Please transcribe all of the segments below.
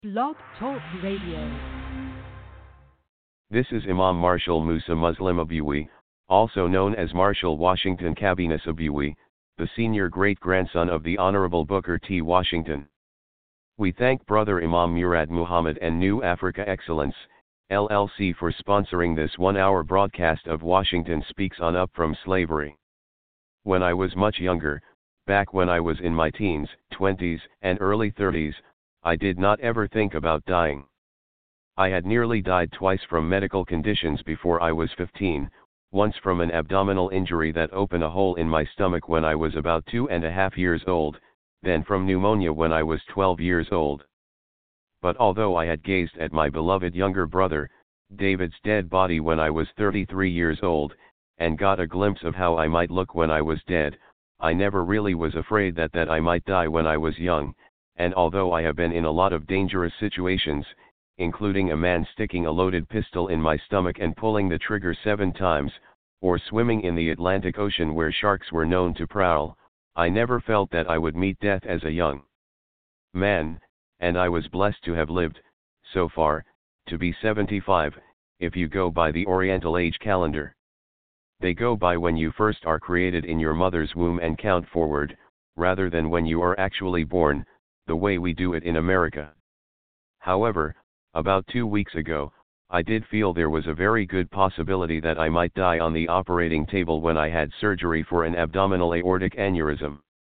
Blog Talk Radio. This is Imam Marshall Musa Muslim Abui, also known as Marshall Washington Cabinas Abui, the senior great-grandson of the Honorable Booker T. Washington. We thank Brother Imam Murad Muhammad and New Africa Excellence, LLC for sponsoring this one-hour broadcast of Washington Speaks on Up from Slavery. When I was much younger, back when I was in my teens, 20s, and early 30s, I did not ever think about dying. I had nearly died twice from medical conditions before I was 15, once from an abdominal injury that opened a hole in my stomach when I was about 2.5 years old, then from pneumonia when I was 12 years old. But although I had gazed at my beloved younger brother, David's dead body when I was 33 years old, and got a glimpse of how I might look when I was dead, I never really was afraid that I might die when I was young, and although I have been in a lot of dangerous situations, including a man sticking a loaded pistol in my stomach and pulling the trigger 7 times, or swimming in the Atlantic Ocean where sharks were known to prowl, I never felt that I would meet death as a young man, and I was blessed to have lived, so far, to be 75, if you go by the Oriental age calendar. They go by when you first are created in your mother's womb and count forward, rather than when you are actually born, the way we do it in America. However, about 2 weeks ago, I did feel there was a very good possibility that I might die on the operating table when I had surgery for an abdominal aortic aneurysm.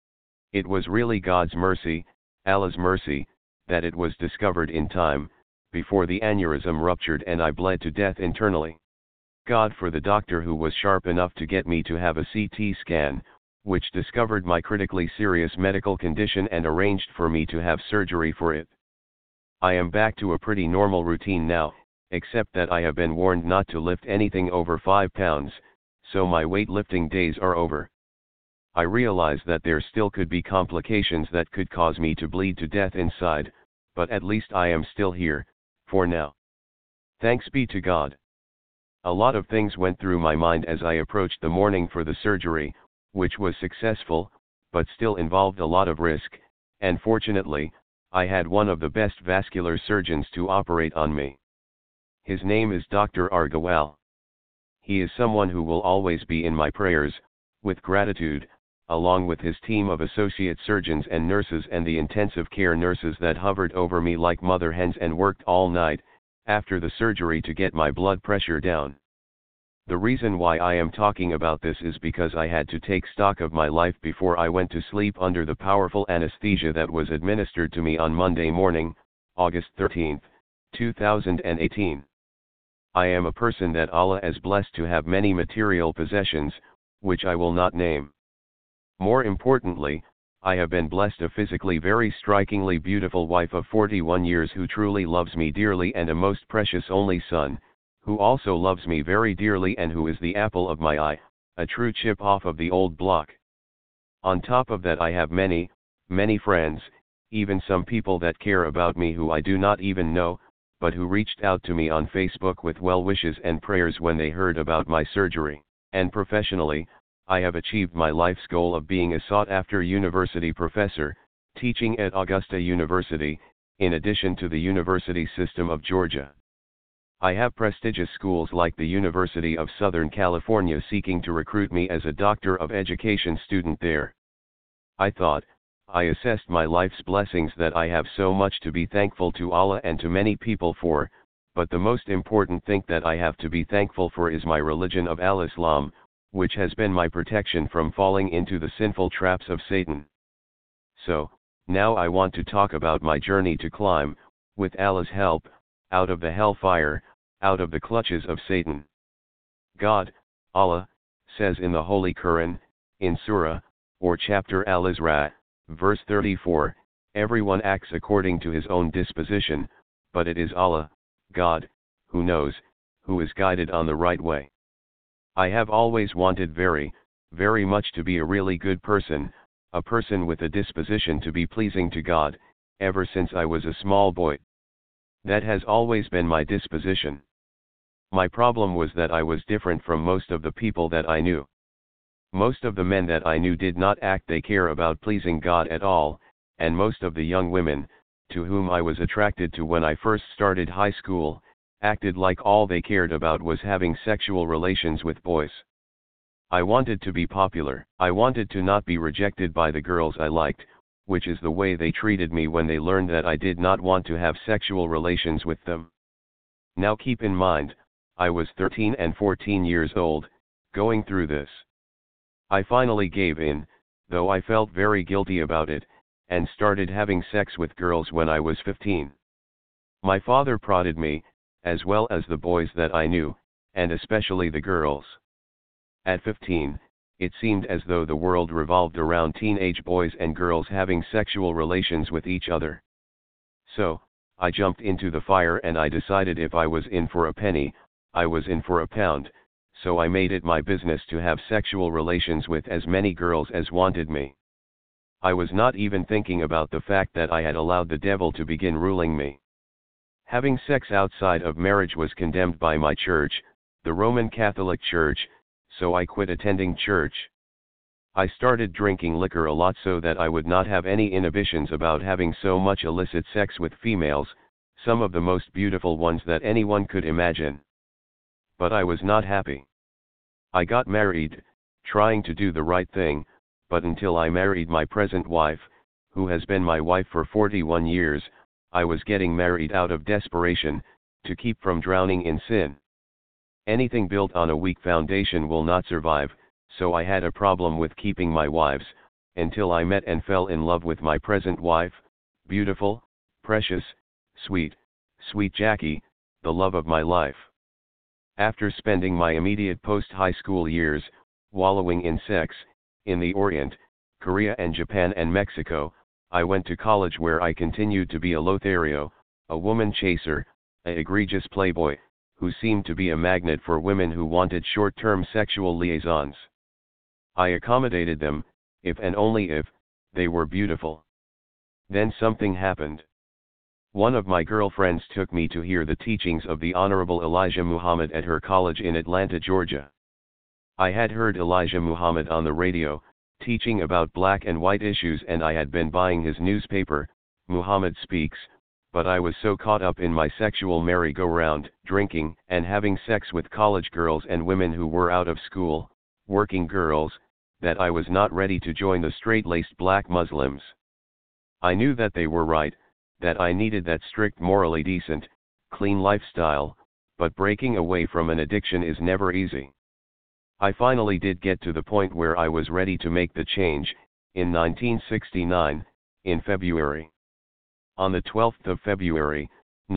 It was really God's mercy, Allah's mercy, that it was discovered in time, before the aneurysm ruptured and I bled to death internally. God for the doctor who was sharp enough to get me to have a CT scan, which discovered my critically serious medical condition and arranged for me to have surgery for it. I am back to a pretty normal routine now, except that I have been warned not to lift anything over 5 pounds, so my weightlifting days are over. I realize that there still could be complications that could cause me to bleed to death inside, but at least I am still here, for now. Thanks be to God. A lot of things went through my mind as I approached the morning for the surgery, which was successful, but still involved a lot of risk, and fortunately, I had one of the best vascular surgeons to operate on me. His name is Dr. Argawal. He is someone who will always be in my prayers, with gratitude, along with his team of associate surgeons and nurses and the intensive care nurses that hovered over me like mother hens and worked all night, after the surgery to get my blood pressure down. The reason why I am talking about this is because I had to take stock of my life before I went to sleep under the powerful anesthesia that was administered to me on Monday morning, August 13, 2018. I am a person that Allah has blessed to have many material possessions, which I will not name. More importantly, I have been blessed a physically very strikingly beautiful wife of 41 years who truly loves me dearly and a most precious only son, who also loves me very dearly and who is the apple of my eye, a true chip off of the old block. On top of that I have many, many friends, even some people that care about me who I do not even know, but who reached out to me on Facebook with well wishes and prayers when they heard about my surgery, and professionally, I have achieved my life's goal of being a sought-after university professor, teaching at Augusta University, in addition to the University System of Georgia. I have prestigious schools like the University of Southern California seeking to recruit me as a Doctor of Education student there. I assessed my life's blessings that I have so much to be thankful to Allah and to many people for, but the most important thing that I have to be thankful for is my religion of Al-Islam, which has been my protection from falling into the sinful traps of Satan. So, now I want to talk about my journey to climb, with Allah's help, out of the hellfire, out of the clutches of Satan. God, Allah, says in the Holy Quran, in Surah, or chapter Al-Isra, verse 34, everyone acts according to his own disposition, but it is Allah, God, who knows, who is guided on the right way. I have always wanted very, very much to be a really good person, a person with a disposition to be pleasing to God, ever since I was a small boy. That has always been my disposition. My problem was that I was different from most of the people that I knew. Most of the men that I knew did not act they care about pleasing God at all, and most of the young women, to whom I was attracted to when I first started high school, acted like all they cared about was having sexual relations with boys. I wanted to be popular. I wanted to not be rejected by the girls I liked, which is the way they treated me when they learned that I did not want to have sexual relations with them. Now keep in mind, I was 13 and 14 years old, going through this. I finally gave in, though I felt very guilty about it, and started having sex with girls when I was 15. My father prodded me, as well as the boys that I knew, and especially the girls. At 15, it seemed as though the world revolved around teenage boys and girls having sexual relations with each other. So, I jumped into the fire and I decided if I was in for a penny, I was in for a pound, so I made it my business to have sexual relations with as many girls as wanted me. I was not even thinking about the fact that I had allowed the devil to begin ruling me. Having sex outside of marriage was condemned by my church, the Roman Catholic Church, so I quit attending church. I started drinking liquor a lot so that I would not have any inhibitions about having so much illicit sex with females, some of the most beautiful ones that anyone could imagine. But I was not happy. I got married, trying to do the right thing, but until I married my present wife, who has been my wife for 41 years, I was getting married out of desperation, to keep from drowning in sin. Anything built on a weak foundation will not survive, so I had a problem with keeping my wives, until I met and fell in love with my present wife, beautiful, precious, sweet Jackie, the love of my life. After spending my immediate post-high school years, wallowing in sex, in the Orient, Korea and Japan and Mexico, I went to college where I continued to be a Lothario, a woman chaser, an egregious playboy, who seemed to be a magnet for women who wanted short-term sexual liaisons. I accommodated them, if and only if, they were beautiful. Then something happened. One of my girlfriends took me to hear the teachings of the Honorable Elijah Muhammad at her college in Atlanta, Georgia. I had heard Elijah Muhammad on the radio, teaching about black and white issues, and I had been buying his newspaper, Muhammad Speaks, but I was so caught up in my sexual merry-go-round, drinking and having sex with college girls and women who were out of school, working girls, that I was not ready to join the straight-laced black Muslims. I knew that they were right, that I needed that strict, morally decent, clean lifestyle, but breaking away from an addiction is never easy. I finally did get to the point where I was ready to make the change, in 1969, in February. On the 12th of February,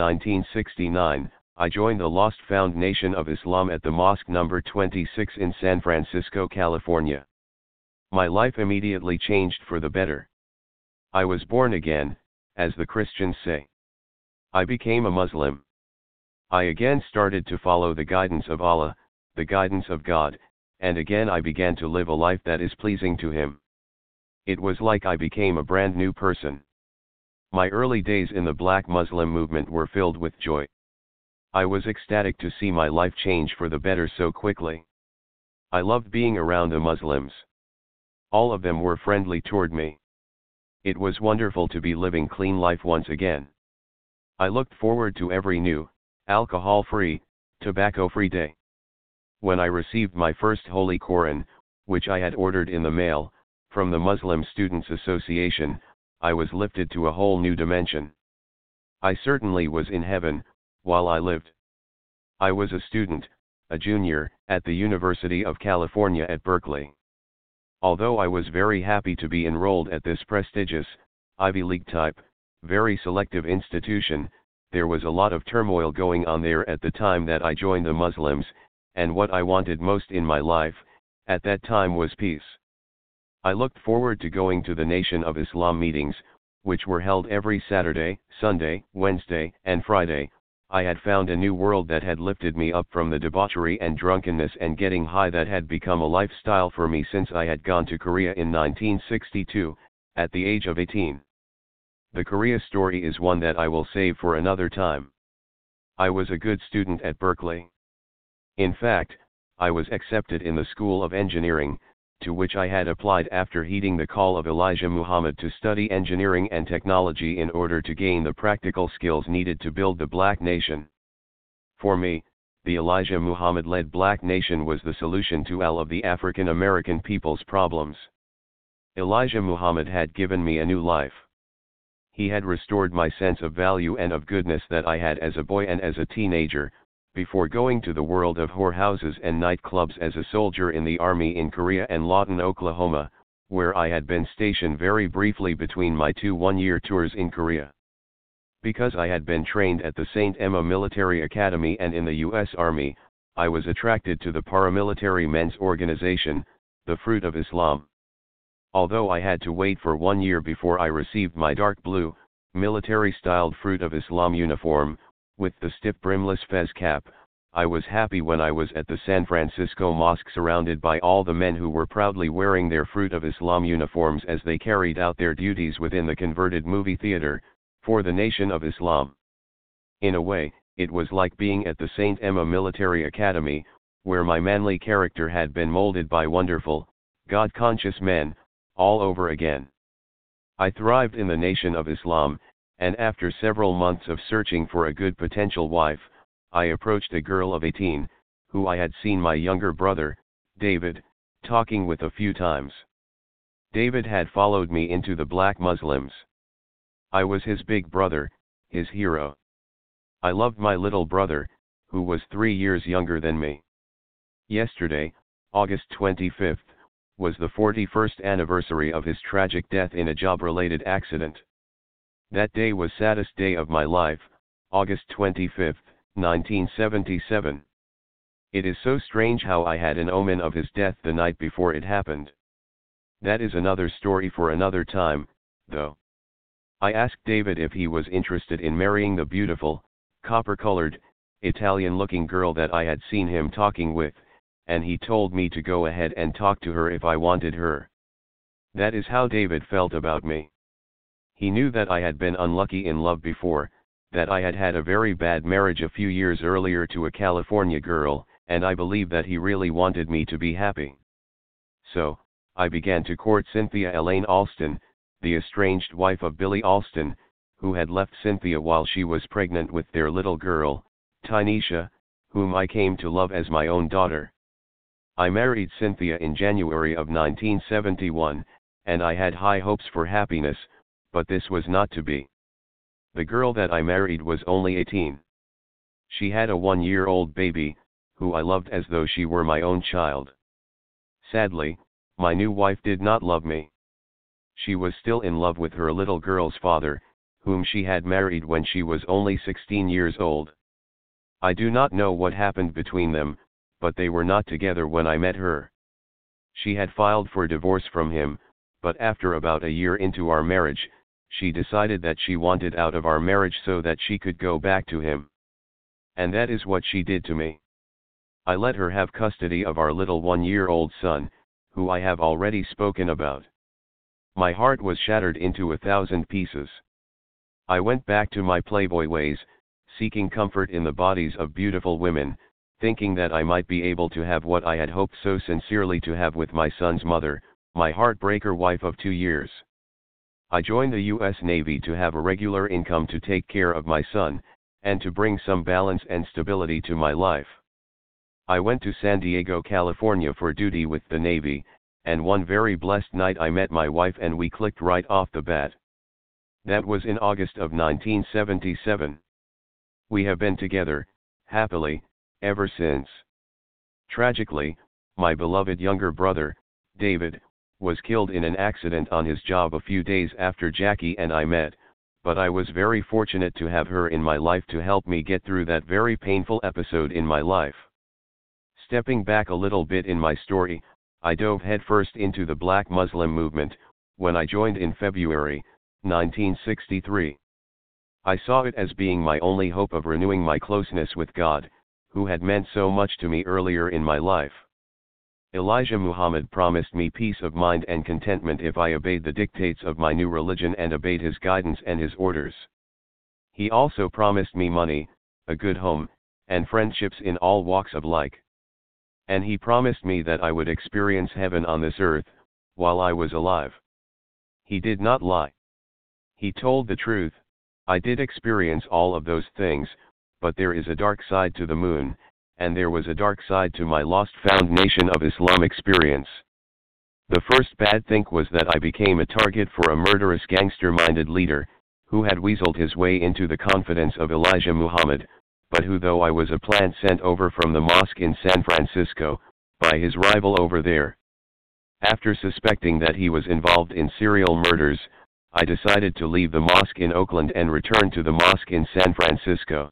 1969, I joined the Lost Found Nation of Islam at the Mosque number 26 in San Francisco, California. My life immediately changed for the better. I was born again, as the Christians say. I became a Muslim. I again started to follow the guidance of Allah, the guidance of God, and again I began to live a life that is pleasing to Him. It was like I became a brand new person. My early days in the Black Muslim movement were filled with joy. I was ecstatic to see my life change for the better so quickly. I loved being around the Muslims. All of them were friendly toward me. It was wonderful to be living clean life once again. I looked forward to every new, alcohol-free, tobacco-free day. When I received my first Holy Quran, which I had ordered in the mail, from the Muslim Students Association, I was lifted to a whole new dimension. I certainly was in heaven, while I lived. I was a student, a junior, at the University of California at Berkeley. Although I was very happy to be enrolled at this prestigious, Ivy League type, very selective institution, there was a lot of turmoil going on there at the time that I joined the Muslims, and what I wanted most in my life, at that time, was peace. I looked forward to going to the Nation of Islam meetings, which were held every Saturday, Sunday, Wednesday, and Friday. I had found a new world that had lifted me up from the debauchery and drunkenness and getting high that had become a lifestyle for me since I had gone to Korea in 1962, at the age of 18. The Korea story is one that I will save for another time. I was a good student at Berkeley. In fact, I was accepted in the School of Engineering, to which I had applied after heeding the call of Elijah Muhammad to study engineering and technology in order to gain the practical skills needed to build the Black nation. For me, the Elijah Muhammad-led Black nation was the solution to all of the African American people's problems. Elijah Muhammad had given me a new life. He had restored my sense of value and of goodness that I had as a boy and as a teenager, before going to the world of whorehouses and nightclubs as a soldier in the Army in Korea and Lawton, Oklahoma, where I had been stationed very briefly between my 2 one-year tours in Korea. Because I had been trained at the St. Emma Military Academy and in the U.S. Army, I was attracted to the paramilitary men's organization, the Fruit of Islam. Although I had to wait for 1 year before I received my dark blue, military-styled Fruit of Islam uniform, with the stiff brimless fez cap, I was happy when I was at the San Francisco Mosque surrounded by all the men who were proudly wearing their Fruit of Islam uniforms as they carried out their duties within the converted movie theater, for the Nation of Islam. In a way, it was like being at the St. Emma Military Academy, where my manly character had been molded by wonderful, God-conscious men, all over again. I thrived in the Nation of Islam, and after several months of searching for a good potential wife, I approached a girl of 18, who I had seen my younger brother, David, talking with a few times. David had followed me into the Black Muslims. I was his big brother, his hero. I loved my little brother, who was 3 years younger than me. Yesterday, August 25th, was the 41st anniversary of his tragic death in a job-related accident. That day was saddest day of my life, August 25th, 1977. It is so strange how I had an omen of his death the night before it happened. That is another story for another time, though. I asked David if he was interested in marrying the beautiful, copper-colored, Italian-looking girl that I had seen him talking with, and he told me to go ahead and talk to her if I wanted her. That is how David felt about me. He knew that I had been unlucky in love before, that I had had a very bad marriage a few years earlier to a California girl, and I believe that he really wanted me to be happy. So, I began to court Cynthia Elaine Alston, the estranged wife of Billy Alston, who had left Cynthia while she was pregnant with their little girl, Tynesha, whom I came to love as my own daughter. I married Cynthia in January of 1971, and I had high hopes for happiness, but this was not to be. The girl that I married was only 18. She had a 1-year-old baby, who I loved as though she were my own child. Sadly, my new wife did not love me. She was still in love with her little girl's father, whom she had married when she was only 16 years old. I do not know what happened between them, but they were not together when I met her. She had filed for divorce from him, but after about a year into our marriage, she decided that she wanted out of our marriage so that she could go back to him. And that is what she did to me. I let her have custody of our little 1-year-old son, who I have already spoken about. My heart was shattered into 1,000 pieces. I went back to my playboy ways, seeking comfort in the bodies of beautiful women, thinking that I might be able to have what I had hoped so sincerely to have with my son's mother, my heartbreaker wife of 2 years. I joined the U.S. Navy to have a regular income to take care of my son, and to bring some balance and stability to my life. I went to San Diego, California for duty with the Navy, and one very blessed night I met my wife and we clicked right off the bat. That was in August of 1977. We have been together, happily, ever since. Tragically, my beloved younger brother, David, was killed in an accident on his job a few days after Jackie and I met, but I was very fortunate to have her in my life to help me get through that very painful episode in my life. Stepping back a little bit in my story, I dove headfirst into the Black Muslim movement, when I joined in February, 1963. I saw it as being my only hope of renewing my closeness with God, who had meant so much to me earlier in my life. Elijah Muhammad promised me peace of mind and contentment if I obeyed the dictates of my new religion and obeyed his guidance and his orders. He also promised me money, a good home, and friendships in all walks of life. And he promised me that I would experience heaven on this earth, while I was alive. He did not lie. He told the truth. I did experience all of those things, but there is a dark side to the moon, and there was a dark side to my lost found Nation of Islam experience. The first bad thing was that I became a target for a murderous gangster-minded leader, who had weaseled his way into the confidence of Elijah Muhammad, but who, though I was a plant sent over from the mosque in San Francisco, by his rival over there. After suspecting that he was involved in serial murders, I decided to leave the mosque in Oakland and return to the mosque in San Francisco.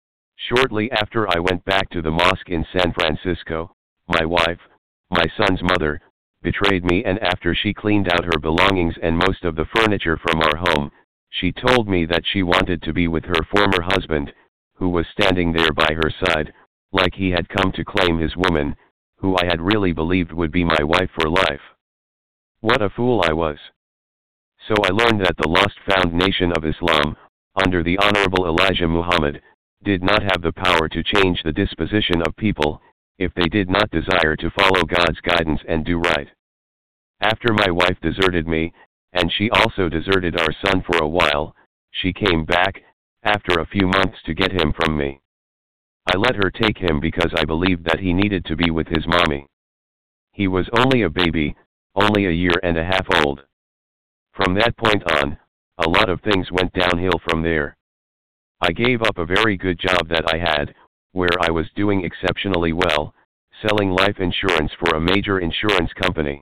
Shortly after I went back to the mosque in San Francisco, my wife, my son's mother, betrayed me, and after she cleaned out her belongings and most of the furniture from our home, she told me that she wanted to be with her former husband, who was standing there by her side, like he had come to claim his woman, who I had really believed would be my wife for life. What a fool I was. So I learned that the lost found Nation of Islam, under the Honorable Elijah Muhammad, did not have the power to change the disposition of people, if they did not desire to follow God's guidance and do right. After my wife deserted me, and she also deserted our son for a while, she came back, after a few months, to get him from me. I let her take him because I believed that he needed to be with his mommy. He was only a baby, only a year and a half old. From that point on, a lot of things went downhill from there. I gave up a very good job that I had, where I was doing exceptionally well, selling life insurance for a major insurance company.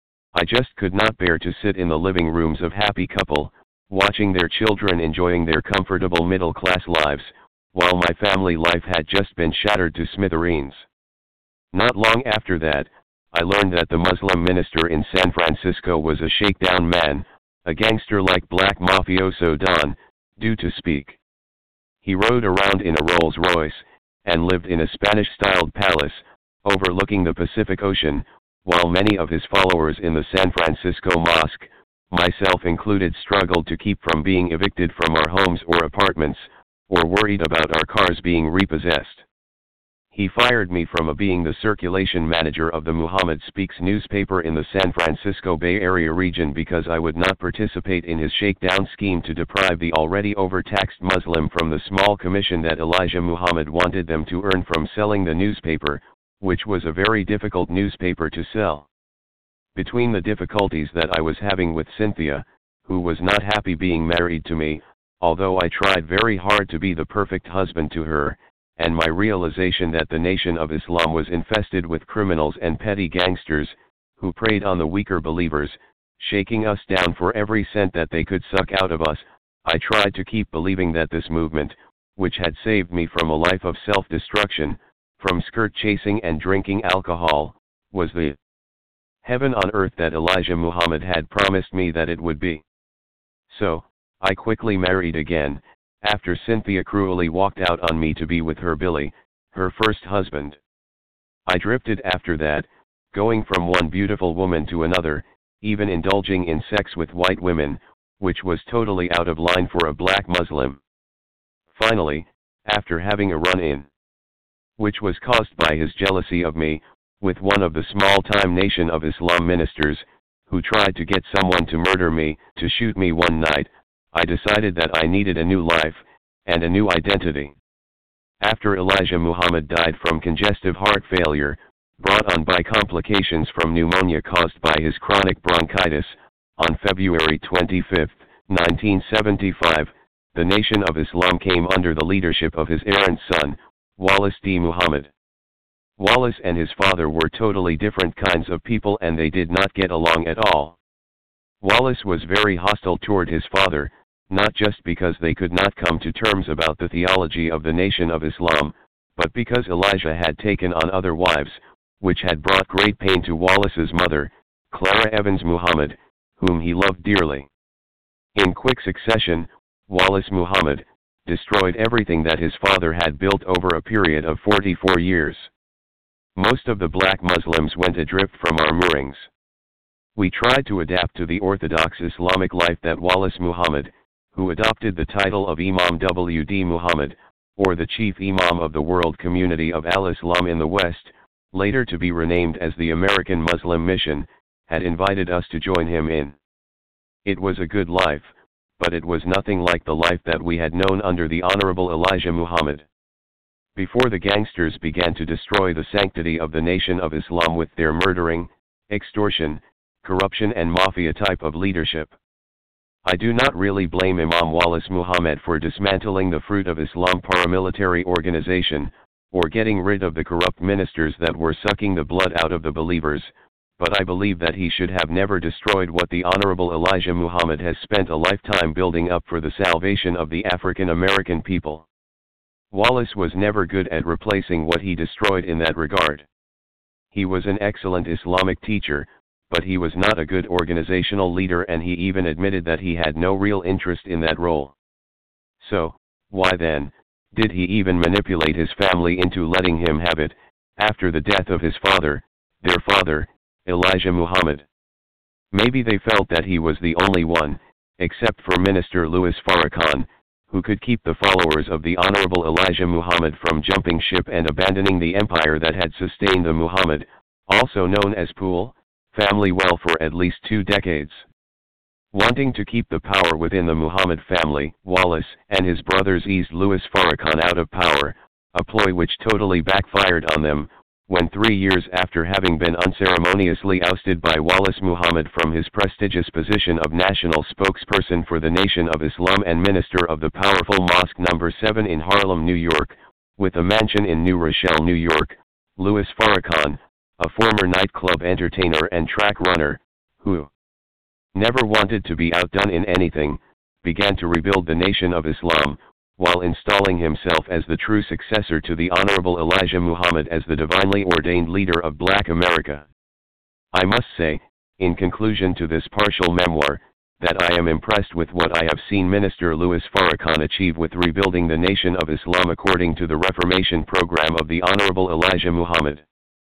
I just could not bear to sit in the living rooms of happy couple, watching their children enjoying their comfortable middle-class lives, while my family life had just been shattered to smithereens. Not long after that, I learned that the Muslim minister in San Francisco was a shakedown man, a gangster-like black mafioso don, due to speak. He rode around in a Rolls-Royce, and lived in a Spanish-styled palace, overlooking the Pacific Ocean, while many of his followers in the San Francisco mosque, myself included, struggled to keep from being evicted from our homes or apartments, or worried about our cars being repossessed. He fired me from being the circulation manager of the Muhammad Speaks newspaper in the San Francisco Bay Area region because I would not participate in his shakedown scheme to deprive the already overtaxed Muslim from the small commission that Elijah Muhammad wanted them to earn from selling the newspaper, which was a very difficult newspaper to sell. Between the difficulties that I was having with Cynthia, who was not happy being married to me, although I tried very hard to be the perfect husband to her, and my realization that the Nation of Islam was infested with criminals and petty gangsters, who preyed on the weaker believers, shaking us down for every cent that they could suck out of us, I tried to keep believing that this movement, which had saved me from a life of self-destruction, from skirt chasing and drinking alcohol, was the heaven on earth that Elijah Muhammad had promised me that it would be. So, I quickly married again, after Cynthia cruelly walked out on me to be with her Billy, her first husband. I drifted after that, going from one beautiful woman to another, even indulging in sex with white women, which was totally out of line for a black Muslim. Finally, after having a run-in, which was caused by his jealousy of me, with one of the small-time Nation of Islam ministers, who tried to get someone to murder me, to shoot me one night, I decided that I needed a new life, and a new identity. After Elijah Muhammad died from congestive heart failure, brought on by complications from pneumonia caused by his chronic bronchitis, on February 25, 1975, the Nation of Islam came under the leadership of his errant son, Wallace D. Muhammad. Wallace and his father were totally different kinds of people, and they did not get along at all. Wallace was very hostile toward his father, not just because they could not come to terms about the theology of the Nation of Islam, but because Elijah had taken on other wives, which had brought great pain to Wallace's mother, Clara Evans Muhammad, whom he loved dearly. In quick succession, Wallace Muhammad destroyed everything that his father had built over a period of 44 years. Most of the black Muslims went adrift from our moorings. We tried to adapt to the orthodox Islamic life that Wallace Muhammad, who adopted the title of Imam W. D. Muhammad, or the chief imam of the world community of Al-Islam in the West, later to be renamed as the American Muslim Mission, had invited us to join him in. It was a good life, but it was nothing like the life that we had known under the Honorable Elijah Muhammad. Before the gangsters began to destroy the sanctity of the Nation of Islam with their murdering, extortion, corruption and mafia type of leadership. I do not really blame Imam Wallace Muhammad for dismantling the Fruit of Islam paramilitary organization, or getting rid of the corrupt ministers that were sucking the blood out of the believers, but I believe that he should have never destroyed what the Honorable Elijah Muhammad has spent a lifetime building up for the salvation of the African American people. Wallace was never good at replacing what he destroyed in that regard. He was an excellent Islamic teacher, but he was not a good organizational leader, and he even admitted that he had no real interest in that role. So, why then, did he even manipulate his family into letting him have it, after the death of his father, their father, Elijah Muhammad? Maybe they felt that he was the only one, except for Minister Louis Farrakhan, who could keep the followers of the Honorable Elijah Muhammad from jumping ship and abandoning the empire that had sustained the Muhammad, also known as Pool, family well for at least 2 decades. Wanting to keep the power within the Muhammad family, Wallace and his brothers eased Louis Farrakhan out of power, a ploy which totally backfired on them, when 3 years after having been unceremoniously ousted by Wallace Muhammad from his prestigious position of national spokesperson for the Nation of Islam and minister of the powerful Mosque No. 7 in Harlem, New York, with a mansion in New Rochelle, New York, Louis Farrakhan, a former nightclub entertainer and track runner, who never wanted to be outdone in anything, began to rebuild the Nation of Islam, while installing himself as the true successor to the Honorable Elijah Muhammad as the divinely ordained leader of Black America. I must say, in conclusion to this partial memoir, that I am impressed with what I have seen Minister Louis Farrakhan achieve with rebuilding the Nation of Islam according to the Reformation program of the Honorable Elijah Muhammad.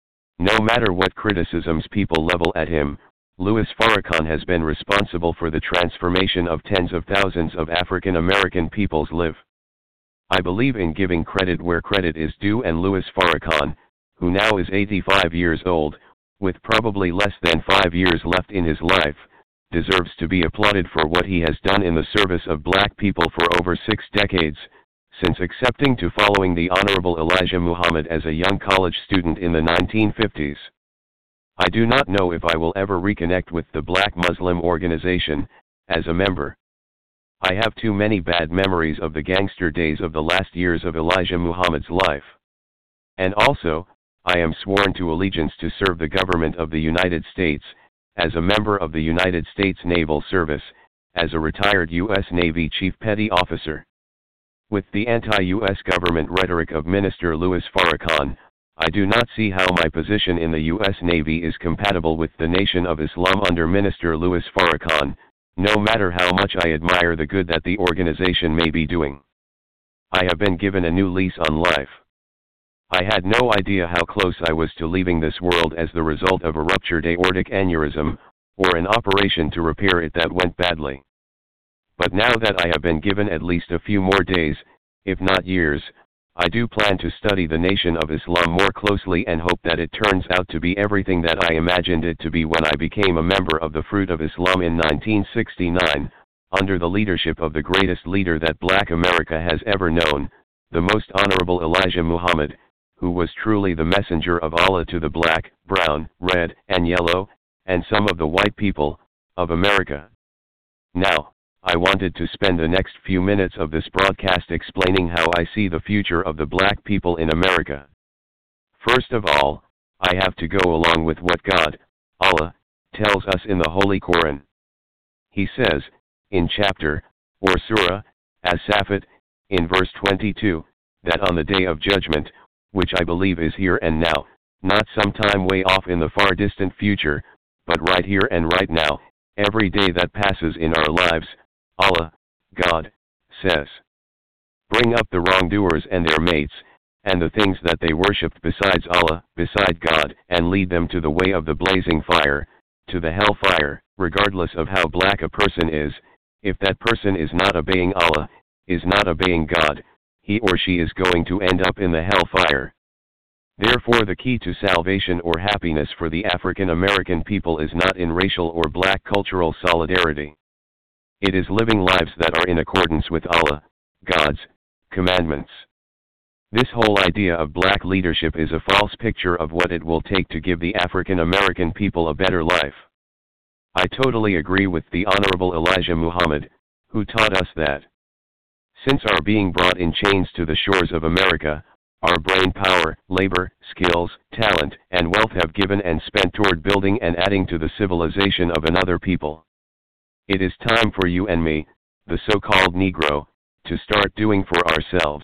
No matter what criticisms people level at him, Louis Farrakhan has been responsible for the transformation of tens of thousands of African American peoples live. I believe in giving credit where credit is due, and Louis Farrakhan, who now is 85 years old, with probably less than 5 years left in his life, deserves to be applauded for what he has done in the service of black people for over 6 decades, since accepting to following the Honorable Elijah Muhammad as a young college student in the 1950s. I do not know if I will ever reconnect with the Black Muslim organization, as a member. I have too many bad memories of the gangster days of the last years of Elijah Muhammad's life. And also, I am sworn to allegiance to serve the government of the United States, as a member of the United States Naval Service, as a retired U.S. Navy Chief Petty Officer. With the anti-U.S. government rhetoric of Minister Louis Farrakhan, I do not see how my position in the U.S. Navy is compatible with the Nation of Islam under Minister Louis Farrakhan, no matter how much I admire the good that the organization may be doing. I have been given a new lease on life. I had no idea how close I was to leaving this world as the result of a ruptured aortic aneurysm, or an operation to repair it that went badly. But now that I have been given at least a few more days, if not years, I do plan to study the Nation of Islam more closely and hope that it turns out to be everything that I imagined it to be when I became a member of the Fruit of Islam in 1969, under the leadership of the greatest leader that Black America has ever known, the Most Honorable Elijah Muhammad, who was truly the messenger of Allah to the black, brown, red, and yellow, and some of the white people, of America. Now, I wanted to spend the next few minutes of this broadcast explaining how I see the future of the black people in America. First of all, I have to go along with what God, Allah, tells us in the Holy Quran. He says, in chapter, or surah, As-Safat, in verse 22, that on the day of judgment, which I believe is here and now, not sometime way off in the far distant future, but right here and right now, every day that passes in our lives, Allah, God, says, bring up the wrongdoers and their mates, and the things that they worshipped besides Allah, beside God, and lead them to the way of the blazing fire, to the hell fire, regardless of how black a person is. If that person is not obeying Allah, is not obeying God, he or she is going to end up in the hell fire. Therefore the key to salvation or happiness for the African American people is not in racial or black cultural solidarity. It is living lives that are in accordance with Allah, God's, commandments. This whole idea of black leadership is a false picture of what it will take to give the African American people a better life. I totally agree with the Honorable Elijah Muhammad, who taught us that since our being brought in chains to the shores of America, our brain power, labor, skills, talent, and wealth have given and spent toward building and adding to the civilization of another people. It is time for you and me, the so-called Negro, to start doing for ourselves.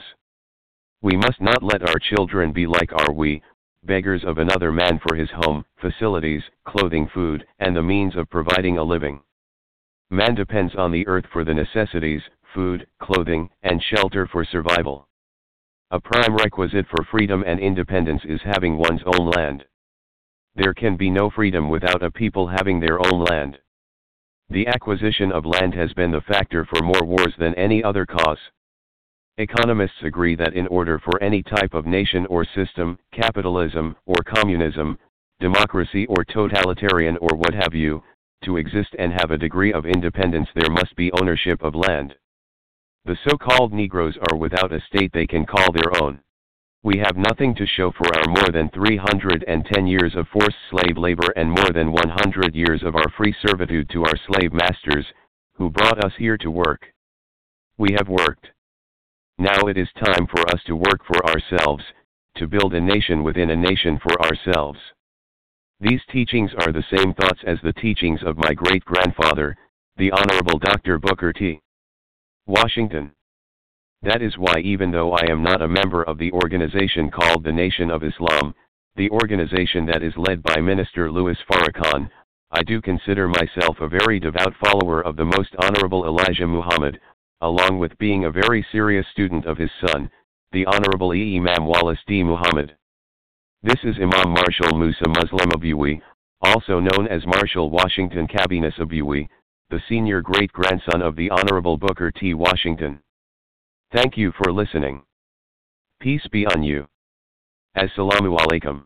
We must not let our children be like we, beggars of another man for his home, facilities, clothing, food, and the means of providing a living. Man depends on the earth for the necessities, food, clothing, and shelter for survival. A prime requisite for freedom and independence is having one's own land. There can be no freedom without a people having their own land. The acquisition of land has been the factor for more wars than any other cause. Economists agree that in order for any type of nation or system, capitalism or communism, democracy or totalitarian or what have you, to exist and have a degree of independence, there must be ownership of land. The so-called Negroes are without a state they can call their own. We have nothing to show for our more than 310 years of forced slave labor and more than 100 years of our free servitude to our slave masters, who brought us here to work. We have worked. Now it is time for us to work for ourselves, to build a nation within a nation for ourselves. These teachings are the same thoughts as the teachings of my great-grandfather, the Honorable Dr. Booker T. Washington. That is why, even though I am not a member of the organization called the Nation of Islam, the organization that is led by Minister Louis Farrakhan, I do consider myself a very devout follower of the Most Honorable Elijah Muhammad, along with being a very serious student of his son, the Honorable Imam Wallace D. Muhammad. This is Imam Marshall Musa Muslim Abui, also known as Marshall Washington Cabinus Abui, the senior great-grandson of the Honorable Booker T. Washington. Thank you for listening. Peace be on you. Assalamu alaikum.